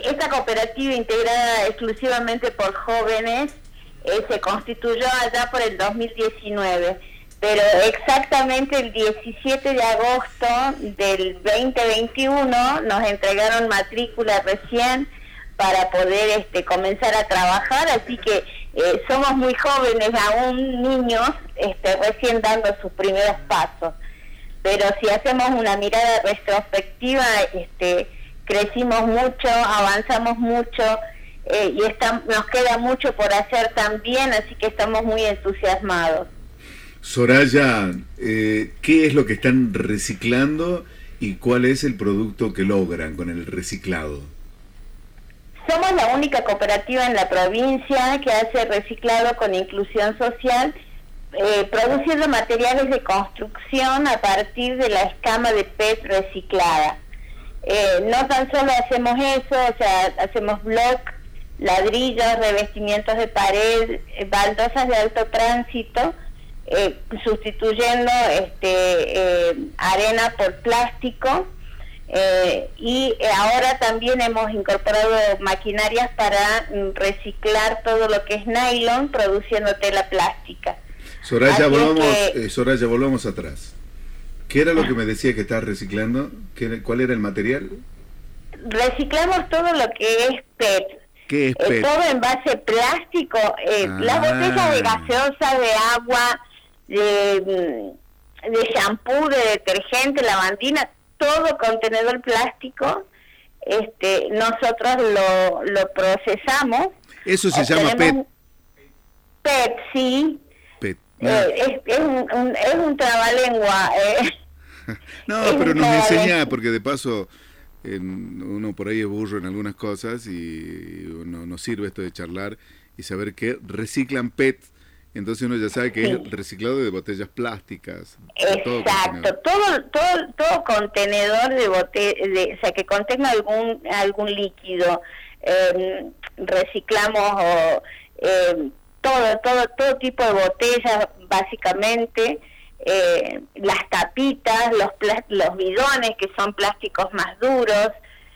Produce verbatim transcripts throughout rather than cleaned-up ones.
esta cooperativa integrada exclusivamente por jóvenes eh, se constituyó allá por el dos mil diecinueve, pero exactamente el diecisiete de agosto del veinte veintiuno nos entregaron matrícula recién para poder este, comenzar a trabajar, así que eh, somos muy jóvenes, aún niños, este, recién dando sus primeros pasos. Pero si hacemos una mirada retrospectiva, este, crecimos mucho, avanzamos mucho, eh, y está, nos queda mucho por hacer también, así que estamos muy entusiasmados. Soraya, eh, ¿qué es lo que están reciclando y cuál es el producto que logran con el reciclado? Somos la única cooperativa en la provincia que hace reciclado con inclusión social, eh, produciendo materiales de construcción a partir de la escama de P E T reciclada. Eh, no tan solo hacemos eso, o sea, hacemos bloc, ladrillos, revestimientos de pared, eh, baldosas de alto tránsito, eh, sustituyendo este, eh, arena por plástico. Eh, y ahora también hemos incorporado maquinarias para mm, reciclar todo lo que es nylon, produciendo tela plástica. Soraya, volvamos, que, eh, Soraya, volvamos atrás. ¿Qué era lo que me decía que estás reciclando? ¿Qué, ¿Cuál era el material? Reciclamos todo lo que es P E T. ¿Qué es P E T? Eh, todo en base plástico, eh, ah. las botellas de gaseosa, de agua, de, de shampoo, de detergente, lavandina, todo contenedor plástico, este, nosotros lo, lo procesamos. Eso se llama P E T. P E T, sí. P E T. No. Eh, es, es, un, un, es un trabalengua. Eh. No, pero nos enseña, porque de paso en, uno por ahí es burro en algunas cosas y uno nos sirve esto de charlar y saber que reciclan P E T. Entonces uno ya sabe que sí. Es reciclado de botellas plásticas. Exacto, todo todo todo contenedor de botella, de, o sea, que contenga algún algún líquido, eh, reciclamos o, eh, todo todo todo tipo de botellas, básicamente, eh, las tapitas, los los bidones que son plásticos más duros,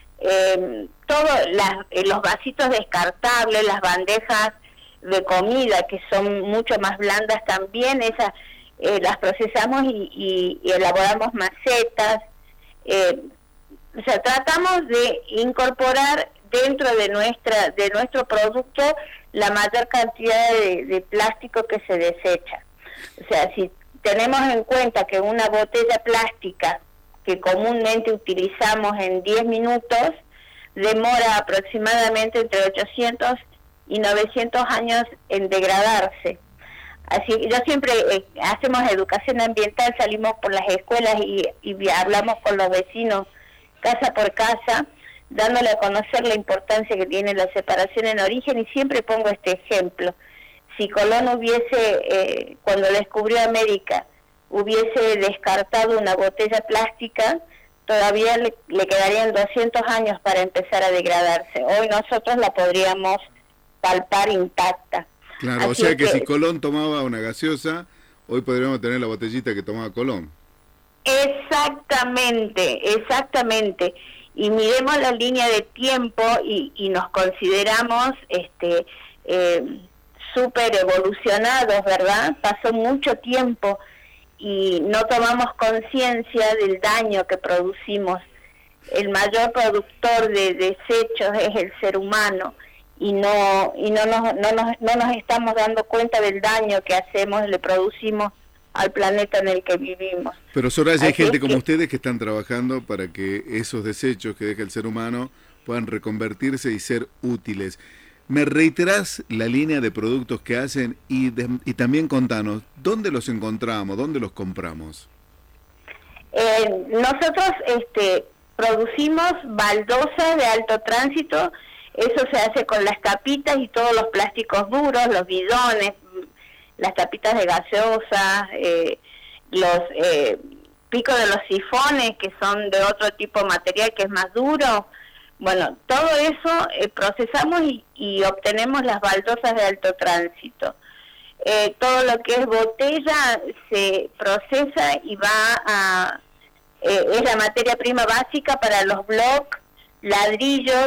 eh, todo las, los vasitos descartables, las bandejas de comida que son mucho más blandas también, esas eh, las procesamos y, y, y elaboramos macetas, eh, o sea, tratamos de incorporar dentro de nuestra de nuestro producto la mayor cantidad de, de plástico que se desecha. O sea, si tenemos en cuenta que una botella plástica que comúnmente utilizamos en diez minutos demora aproximadamente entre ochocientos y novecientos años en degradarse. Así que yo siempre eh, hacemos educación ambiental, salimos por las escuelas y, y hablamos con los vecinos casa por casa, dándole a conocer la importancia que tiene la separación en origen, y siempre pongo este ejemplo. Si Colón hubiese, eh, cuando descubrió América, hubiese descartado una botella plástica, todavía le, le quedarían doscientos años para empezar a degradarse. Hoy nosotros la podríamos palpar intacta. Claro, así o sea que, que si Colón tomaba una gaseosa, hoy podríamos tener la botellita que tomaba Colón. Exactamente, exactamente. Y miremos la línea de tiempo y, y nos consideramos este eh, súper evolucionados, ¿verdad? Pasó mucho tiempo y no tomamos conciencia del daño que producimos. El mayor productor de desechos es el ser humano, y no y no nos, no nos no nos estamos dando cuenta del daño que hacemos, le producimos al planeta en el que vivimos. Pero Soraya, hay gente como ustedes que están trabajando para que esos desechos que deja el ser humano puedan reconvertirse y ser útiles. ¿Me reiterás la línea de productos que hacen y, de, y también contanos, ¿dónde los encontramos, dónde los compramos? Eh, nosotros este, producimos baldosas de alto tránsito. Eso se hace con las tapitas y todos los plásticos duros, los bidones, las tapitas de gaseosa, eh, los eh, picos de los sifones, que son de otro tipo de material que es más duro. Bueno, todo eso eh, procesamos y, y obtenemos las baldosas de alto tránsito. Eh, todo lo que es botella se procesa y va a... Eh, es la materia prima básica para los blocs, ladrillos,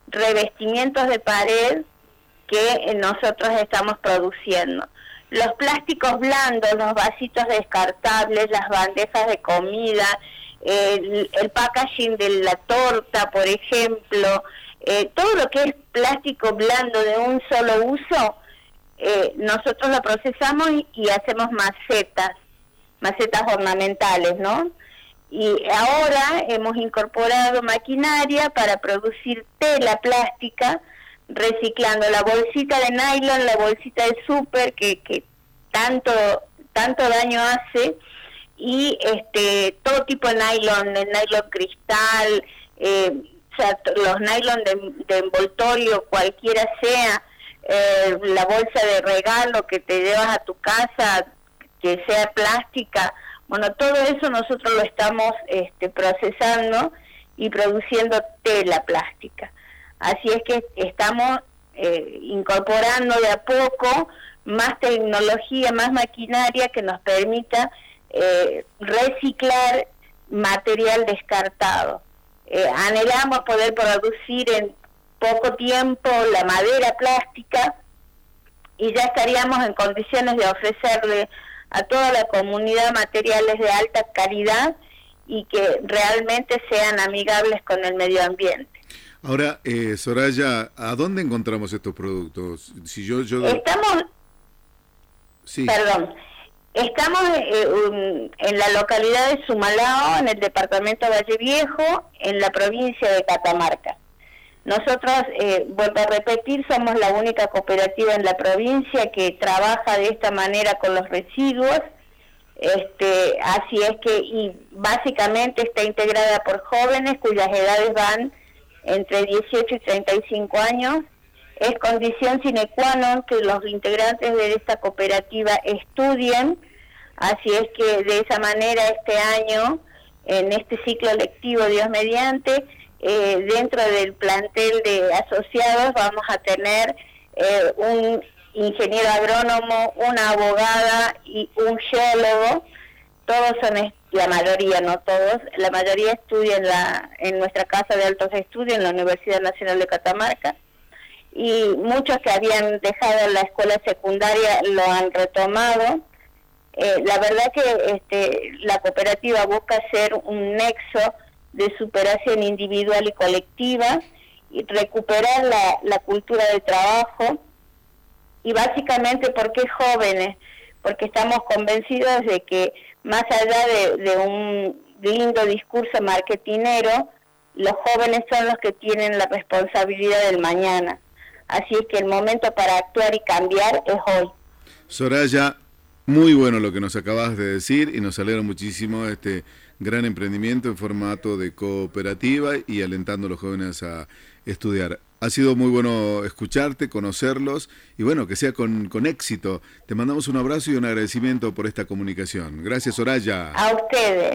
revestimientos de pared que nosotros estamos produciendo. Los plásticos blandos, los vasitos descartables, las bandejas de comida, el, el packaging de la torta, por ejemplo, eh, todo lo que es plástico blando de un solo uso, eh, nosotros lo procesamos y, y hacemos macetas, macetas ornamentales, ¿no? Y ahora hemos incorporado maquinaria para producir tela plástica, reciclando la bolsita de nylon, la bolsita de súper que, que tanto tanto daño hace, y este todo tipo de nylon, el nylon cristal, eh, o sea, los nylon de, de envoltorio, cualquiera sea, eh, la bolsa de regalo que te llevas a tu casa, que sea plástica, bueno, todo eso nosotros lo estamos este, procesando y produciendo tela plástica. Así es que estamos eh, incorporando de a poco más tecnología, más maquinaria que nos permita eh, reciclar material descartado. Eh, anhelamos poder producir en poco tiempo la madera plástica y ya estaríamos en condiciones de ofrecerle a toda la comunidad materiales de alta calidad y que realmente sean amigables con el medio ambiente. Ahora, eh, Soraya, ¿a dónde encontramos estos productos? Si yo, yo... Estamos, sí. perdón, estamos eh, um, en la localidad de Sumalao, en el departamento de Valle Viejo, en la provincia de Catamarca. Nosotros, eh, vuelvo a repetir, somos la única cooperativa en la provincia que trabaja de esta manera con los residuos. Este, así es que, y básicamente está integrada por jóvenes cuyas edades van entre dieciocho y treinta y cinco años. Es condición sine qua non que los integrantes de esta cooperativa estudien, así es que de esa manera este año, en este ciclo lectivo, Dios mediante, eh, dentro del plantel de asociados vamos a tener eh, un ingeniero agrónomo, una abogada y un geólogo. Todos son, la mayoría, no todos, la mayoría estudia en, la, en nuestra casa de altos estudios, en la Universidad Nacional de Catamarca, y muchos que habían dejado la escuela secundaria lo han retomado. Eh, la verdad que este, la cooperativa busca ser un nexo de superación individual y colectiva, y recuperar la, la cultura de trabajo, y básicamente, ¿por qué jóvenes? Porque estamos convencidos de que más allá de, de un lindo discurso marketinero, los jóvenes son los que tienen la responsabilidad del mañana. Así es que el momento para actuar y cambiar es hoy. Soraya, muy bueno lo que nos acabas de decir y nos alegra muchísimo este gran emprendimiento en formato de cooperativa y alentando a los jóvenes a estudiar. Ha sido muy bueno escucharte, conocerlos y bueno, que sea con, con éxito. Te mandamos un abrazo y un agradecimiento por esta comunicación. Gracias, Soraya. A ustedes.